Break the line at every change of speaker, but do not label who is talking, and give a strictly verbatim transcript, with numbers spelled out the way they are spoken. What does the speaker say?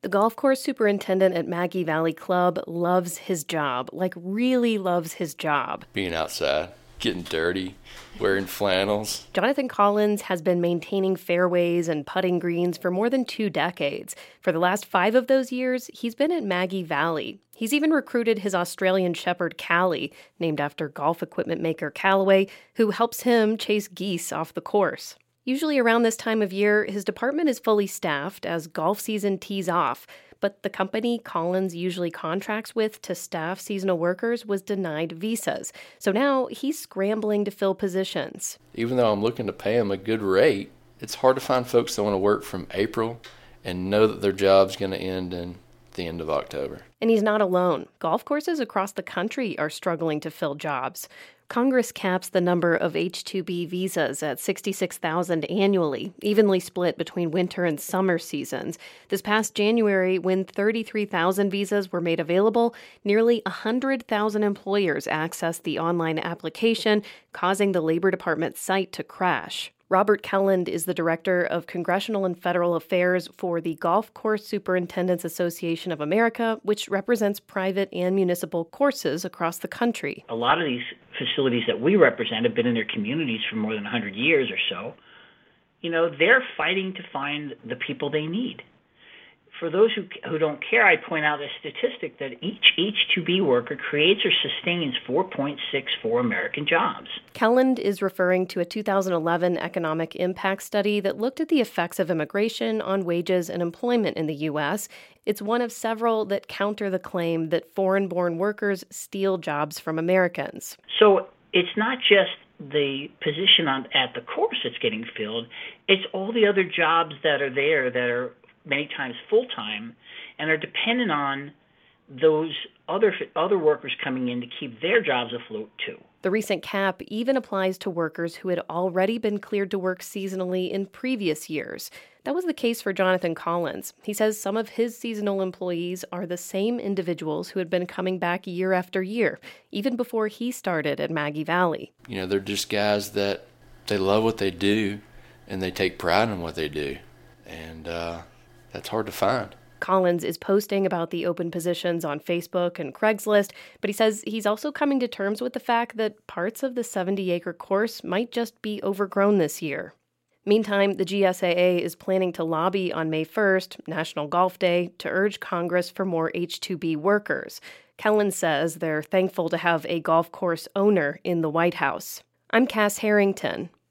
The golf course superintendent at Maggie Valley Club loves his job, like really loves his job.
Being outside, getting dirty, wearing flannels.
Jonathan Collins has been maintaining fairways and putting greens for more than two decades. For the last five of those years, he's been at Maggie Valley. He's even recruited his Australian Shepherd, Callie, named after golf equipment maker Callaway, who helps him chase geese off the course. Usually around this time of year, his department is fully staffed as golf season tees off, but the company Collins usually contracts with to staff seasonal workers was denied visas. So now he's scrambling to fill positions.
Even though I'm looking to pay them a good rate, it's hard to find folks that want to work from April and know that their job's going to end in the end of October.
And he's not alone. Golf courses across the country are struggling to fill jobs. Congress caps the number of H two B visas at sixty-six thousand annually, evenly split between winter and summer seasons. This past January, when thirty-three thousand visas were made available, nearly one hundred thousand employers accessed the online application, causing the Labor Department site to crash. Robert Kelland is the Director of Congressional and Federal Affairs for the Golf Course Superintendents Association of America, which represents private and municipal courses across the country.
A lot of these facilities that we represent have been in their communities for more than one hundred years or so. You know, they're fighting to find the people they need. For those who who don't care, I point out a statistic that each H two B worker creates or sustains four point six four American jobs.
Kelland is referring to a two thousand eleven economic impact study that looked at the effects of immigration on wages and employment in the U S. It's one of several that counter the claim that foreign-born workers steal jobs from Americans.
So it's not just the position on, at the course that's getting filled, it's all the other jobs that are there that are many times full-time and are dependent on those other other workers coming in to keep their jobs afloat too.
The recent cap even applies to workers who had already been cleared to work seasonally in previous years. That was the case for Jonathan Collins. He says some of his seasonal employees are the same individuals who had been coming back year after year, even before he started at Maggie Valley.
You know, they're just guys that they love what they do and they take pride in what they do. And, uh, that's hard to find.
Collins is posting about the open positions on Facebook and Craigslist, but he says he's also coming to terms with the fact that parts of the seventy-acre course might just be overgrown this year. Meantime, the G S A A is planning to lobby on May first, National Golf Day, to urge Congress for more H two B workers. Kelland says they're thankful to have a golf course owner in the White House. I'm Cass Harrington.